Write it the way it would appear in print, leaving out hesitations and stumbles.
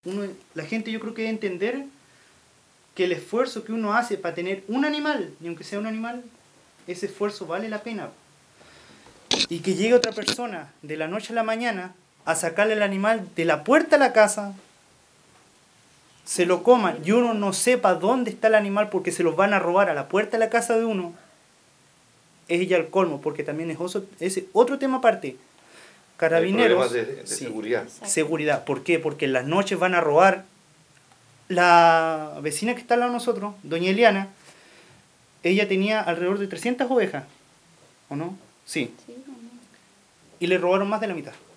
La gente yo creo que debe entender que el esfuerzo que uno hace para tener un animal, y aunque sea un animal, ese esfuerzo vale la pena. Y que llegue otra persona de la noche a la mañana a sacarle el animal de la puerta a la casa, se lo coman y uno no sepa dónde está el animal porque se los van a robar a la puerta de la casa de uno, es ya el colmo, porque también es otro tema aparte. Carabineros, hay problemas de seguridad. Seguridad. ¿Por qué? Porque en las noches van a robar. La vecina que está al lado de nosotros, doña Eliana, ella tenía alrededor de 300 ovejas, ¿o no? Sí. Y le robaron más de la mitad.